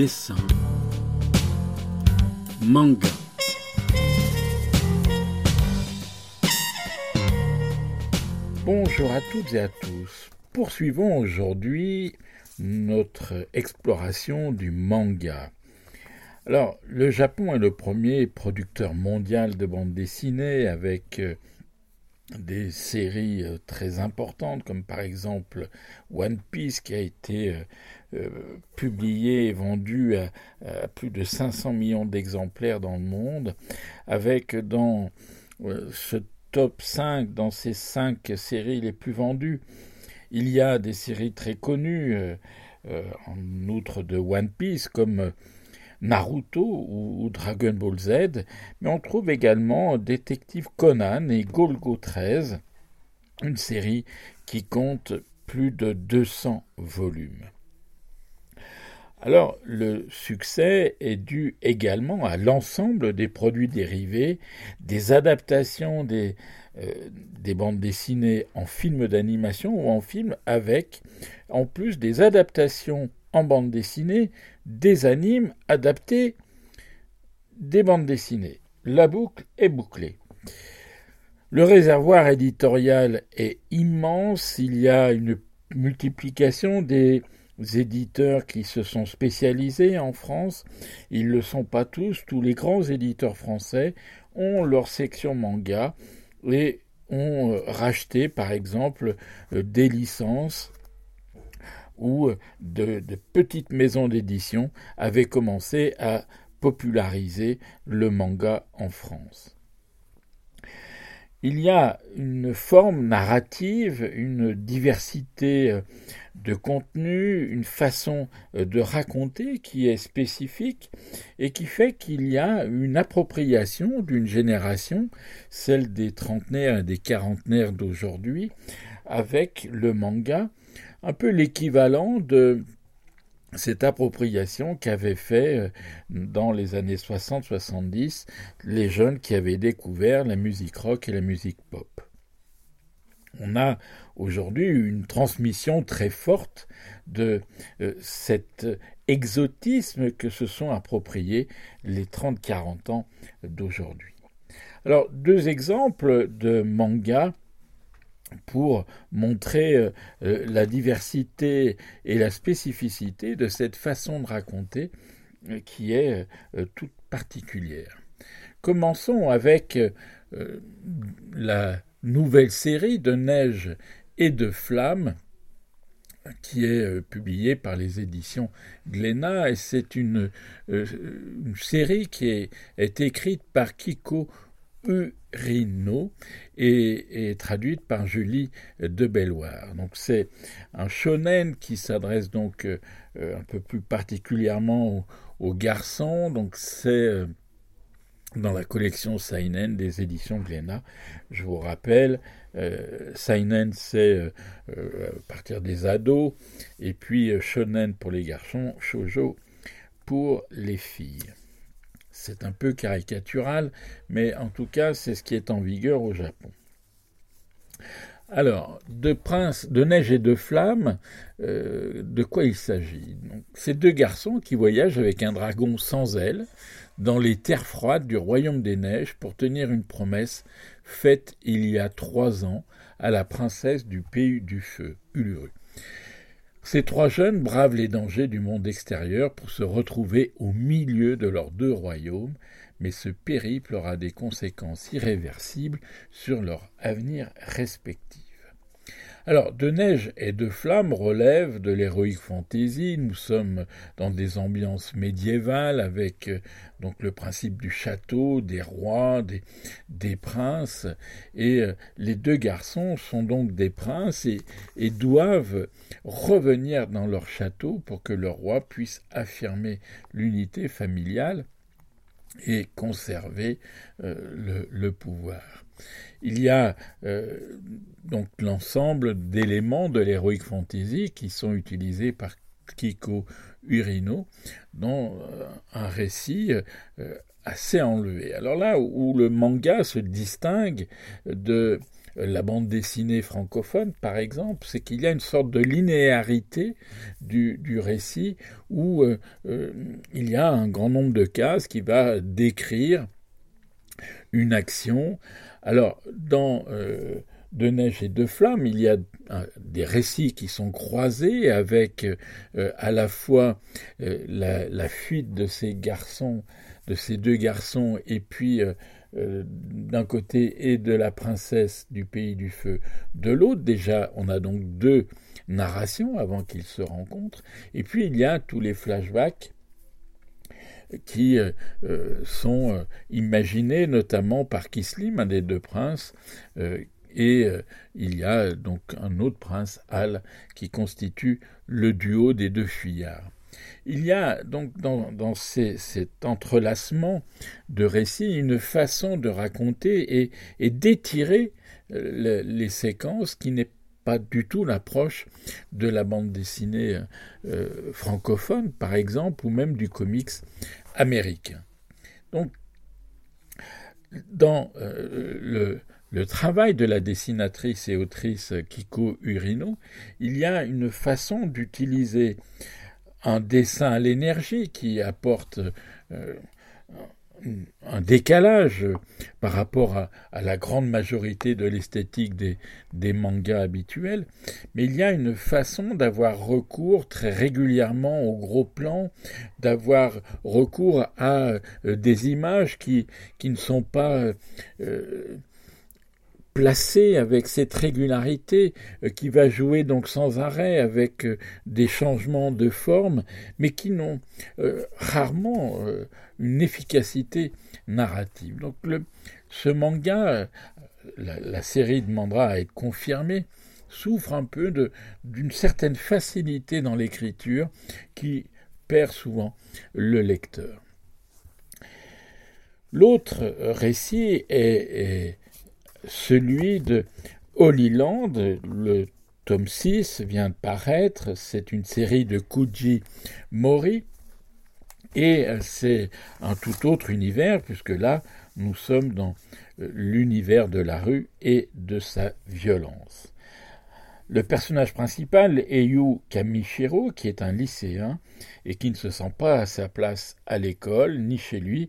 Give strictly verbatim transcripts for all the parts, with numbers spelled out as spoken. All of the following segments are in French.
dessin. Manga. Bonjour à toutes et à tous. Poursuivons aujourd'hui notre exploration du manga. Alors, le Japon est le premier producteur mondial de bande dessinée avec euh, des séries euh, très importantes comme par exemple One Piece qui a été euh, euh, publié et vendu à, à plus de cinq cents millions d'exemplaires dans le monde, avec dans euh, ce top cinq, dans ces cinq séries les plus vendues, il y a des séries très connues, euh, euh, en outre de One Piece, comme Naruto ou, ou Dragon Ball Z, mais on trouve également Détective Conan et Golgo treize, une série qui compte plus de deux cents volumes. Alors, le succès est dû également à l'ensemble des produits dérivés, des adaptations des, euh, des bandes dessinées en film d'animation ou en film, avec, en plus des adaptations en bande dessinée, des animes adaptés des bandes dessinées. La boucle est bouclée. Le réservoir éditorial est immense, il y a une multiplication des éditeurs qui se sont spécialisés en France. Ils ne le sont pas tous. Tous les grands éditeurs français ont leur section manga et ont racheté, par exemple, des licences où de, de petites maisons d'édition avaient commencé à populariser le manga en France. Il y a une forme narrative, une diversité de contenu, une façon de raconter qui est spécifique et qui fait qu'il y a une appropriation d'une génération, celle des trentenaires et des quarantenaires d'aujourd'hui, avec le manga, un peu l'équivalent de cette appropriation qu'avaient fait dans les années soixante soixante-dix les jeunes qui avaient découvert la musique rock et la musique pop. On a aujourd'hui une transmission très forte de euh, cet exotisme que se sont appropriés les trente à quarante ans d'aujourd'hui. Alors, deux exemples de mangas pour montrer euh, la diversité et la spécificité de cette façon de raconter euh, qui est euh, toute particulière. Commençons avec euh, la nouvelle série de Neige et de Flammes qui est euh, publiée par les éditions Glénat, et c'est une, euh, une série qui est, est écrite par Kiko Urino et, et traduite par Julie de Belloir. Donc c'est un shonen qui s'adresse donc euh, un peu plus particulièrement aux, aux garçons. Donc c'est euh, dans la collection Seinen des éditions Glénat. Je vous rappelle, euh, Seinen c'est euh, euh, à partir des ados, et puis euh, shonen pour les garçons, shoujo pour les filles. C'est un peu caricatural, mais en tout cas, c'est ce qui est en vigueur au Japon. Alors, de Prince, de Neige et de Flammes, euh, de quoi il s'agit? Donc, c'est deux garçons qui voyagent avec un dragon sans ailes dans les terres froides du Royaume des Neiges pour tenir une promesse faite il y a trois ans à la princesse du Pays du Feu, Uluru. Ces trois jeunes bravent les dangers du monde extérieur pour se retrouver au milieu de leurs deux royaumes, mais ce périple aura des conséquences irréversibles sur leur avenir respectif. Alors, de Neige et de Flammes relève de l'heroic fantasy. Nous sommes dans des ambiances médiévales avec euh, donc le principe du château, des rois, des, des princes. Et euh, les deux garçons sont donc des princes et, et doivent revenir dans leur château pour que le roi puisse affirmer l'unité familiale et conserver euh, le, le pouvoir. Il y a euh, donc l'ensemble d'éléments de l'heroic fantasy qui sont utilisés par Kiko Urino dans euh, un récit euh, assez enlevé. Alors là où le manga se distingue de la bande dessinée francophone, par exemple, c'est qu'il y a une sorte de linéarité du, du récit où euh, euh, il y a un grand nombre de cases qui va décrire une action. Alors, dans euh, De neige et de flammes, il y a euh, des récits qui sont croisés avec euh, à la fois euh, la, la fuite de ces garçons, de ces deux garçons, et puis euh, euh, d'un côté et de la princesse du pays du feu de l'autre. Déjà, on a donc deux narrations avant qu'ils se rencontrent. Et puis, il y a tous les flashbacks qui euh, sont euh, imaginés notamment par Kislim, un des deux princes, euh, et euh, il y a donc un autre prince, Al, qui constitue le duo des deux fuyards. Il y a donc dans, dans ces, cet entrelacement de récits une façon de raconter et, et d'étirer euh, les séquences qui n'est pas du tout l'approche de la bande dessinée euh, francophone, par exemple, ou même du comics américain. Donc, dans euh, le, le travail de la dessinatrice et autrice Kiko Urino, il y a une façon d'utiliser un dessin à l'énergie qui apporte euh, un décalage par rapport à, à la grande majorité de l'esthétique des, des mangas habituels, mais il y a une façon d'avoir recours très régulièrement au gros plan, d'avoir recours à euh, des images qui, qui ne sont pas euh, placées avec cette régularité euh, qui va jouer donc sans arrêt avec euh, des changements de forme, mais qui n'ont euh, rarement euh, une efficacité narrative. Donc le, ce manga, la, la série demandera à être confirmée, souffre un peu de, d'une certaine facilité dans l'écriture qui perd souvent le lecteur. L'autre récit est, est celui de Holy Land. Le tome six vient de paraître, c'est une série de Kuji Mori, et c'est un tout autre univers, puisque là, nous sommes dans l'univers de la rue et de sa violence. Le personnage principal est Yu Kamishiro, qui est un lycéen et qui ne se sent pas à sa place à l'école, ni chez lui.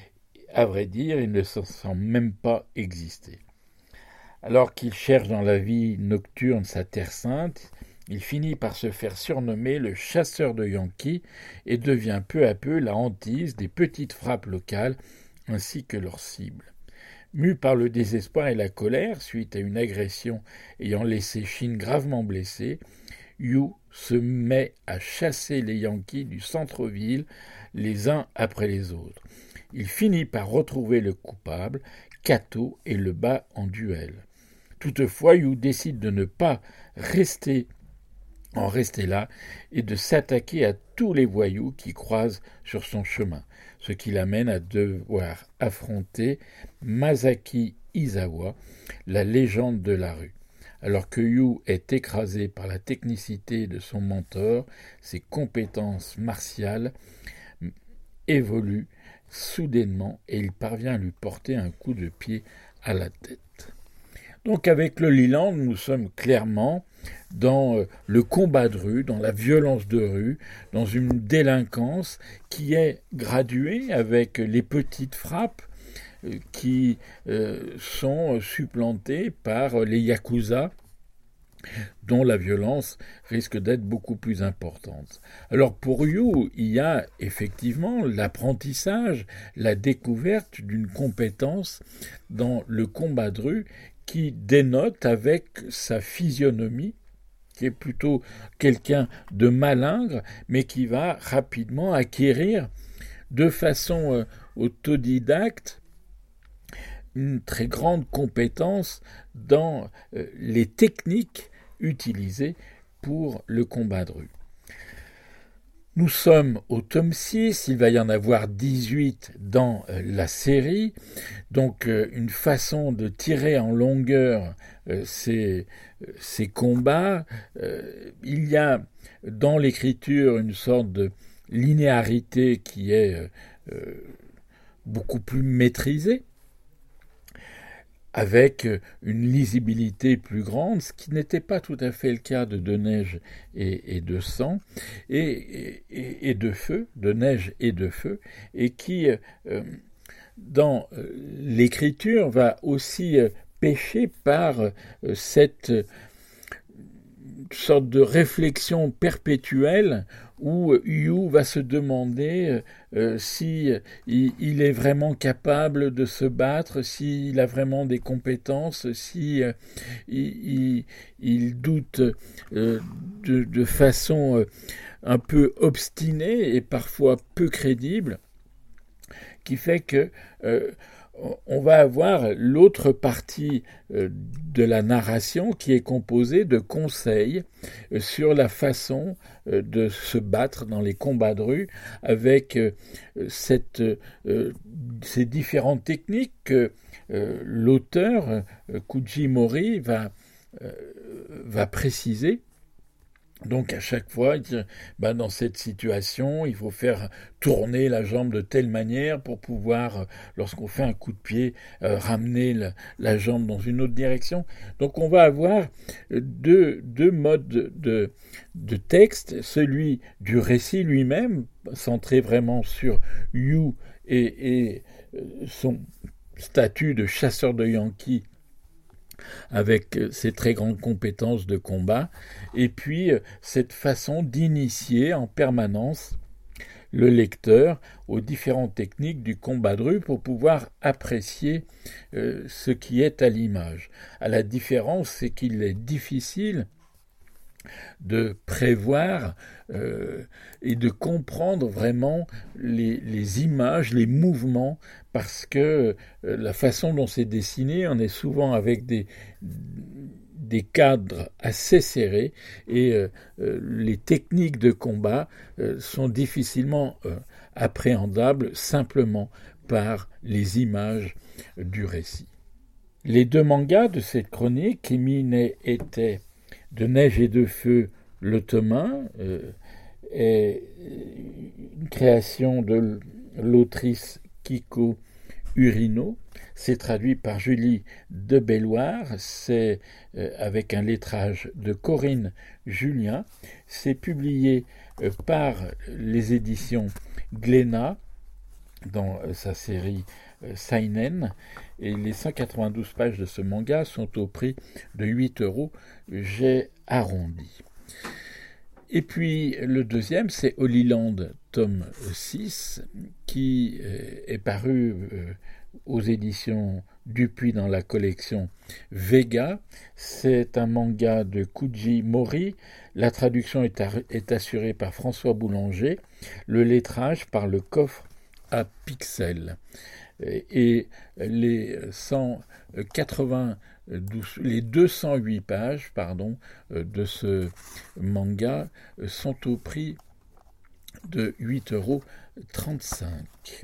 À vrai dire, il ne se sent même pas exister. Alors qu'il cherche dans la vie nocturne sa terre sainte, il finit par se faire surnommer le chasseur de Yankees et devient peu à peu la hantise des petites frappes locales ainsi que leurs cibles. Mu par le désespoir et la colère suite à une agression ayant laissé Shin gravement blessé, Yu se met à chasser les Yankees du centre-ville les uns après les autres. Il finit par retrouver le coupable, Kato, et le bat en duel. Toutefois, Yu décide de ne pas rester en rester là et de s'attaquer à tous les voyous qui croisent sur son chemin, ce qui l'amène à devoir affronter Masaki Izawa, la légende de la rue. Alors que Yu est écrasé par la technicité de son mentor, ses compétences martiales évoluent soudainement et il parvient à lui porter un coup de pied à la tête. Donc avec le Leland, nous sommes clairement dans le combat de rue, dans la violence de rue, dans une délinquance qui est graduée avec les petites frappes qui euh, sont supplantées par les yakuza, dont la violence risque d'être beaucoup plus importante. Alors pour Yu, il y a effectivement l'apprentissage, la découverte d'une compétence dans le combat de rue qui dénote avec sa physionomie, qui est plutôt quelqu'un de malingre, mais qui va rapidement acquérir de façon euh, autodidacte une très grande compétence dans euh, les techniques utilisées pour le combat de rue. Nous sommes au tome six, il va y en avoir dix-huit dans euh, la série, donc euh, une façon de tirer en longueur euh, ces, ces combats. Euh, il y a dans l'écriture une sorte de linéarité qui est euh, beaucoup plus maîtrisée. avec une lisibilité plus grande, ce qui n'était pas tout à fait le cas de De Neige et, et de Sang, et, et, et de Feu, De Neige et de Feu, et qui, euh, dans l'écriture, va aussi pêcher par euh, cette sorte de réflexion perpétuelle où Yu va se demander euh, si il, il est vraiment capable de se battre, s'il a vraiment des compétences, si euh, il, il, il doute euh, de, de façon euh, un peu obstinée et parfois peu crédible, qui fait que euh, on va avoir l'autre partie de la narration qui est composée de conseils sur la façon de se battre dans les combats de rue avec cette, ces différentes techniques que l'auteur Kuji Mori va, va préciser. Donc à chaque fois, il dit, ben dans cette situation, il faut faire tourner la jambe de telle manière pour pouvoir, lorsqu'on fait un coup de pied, euh, ramener la, la jambe dans une autre direction. Donc on va avoir deux, deux modes de, de texte, celui du récit lui-même, centré vraiment sur Yu et, et son statut de chasseur de Yankees, avec ses très grandes compétences de combat, et puis cette façon d'initier en permanence le lecteur aux différentes techniques du combat de rue pour pouvoir apprécier euh, ce qui est à l'image. À la différence, c'est qu'il est difficile de prévoir euh, et de comprendre vraiment les, les images, les mouvements, parce que euh, la façon dont c'est dessiné, on est souvent avec des, des cadres assez serrés et euh, euh, les techniques de combat euh, sont difficilement euh, appréhendables simplement par les images du récit. Les deux mangas de cette chronique, Kimi étaient De Neige et de Feu, le tome un, euh, est une création de l'autrice Kiko Urino. C'est traduit par Julie de Belloir. C'est euh, avec un lettrage de Corinne Julien. C'est publié euh, par les éditions Glénat dans euh, sa série euh, Seinen. Et les cent quatre-vingt-douze pages de ce manga sont au prix de huit euros. J'ai arrondi. Et puis le deuxième, c'est Holy Land, tome six, qui est paru aux éditions Dupuis dans la collection Vega. C'est un manga de Kuji Mori. La traduction est, à, est assurée par François Boulanger. Le lettrage par le coffre à pixels. Et les cent quatre-vingt-douze, les deux cent huit pages, pardon, de ce manga sont au prix de huit euros trente-cinq.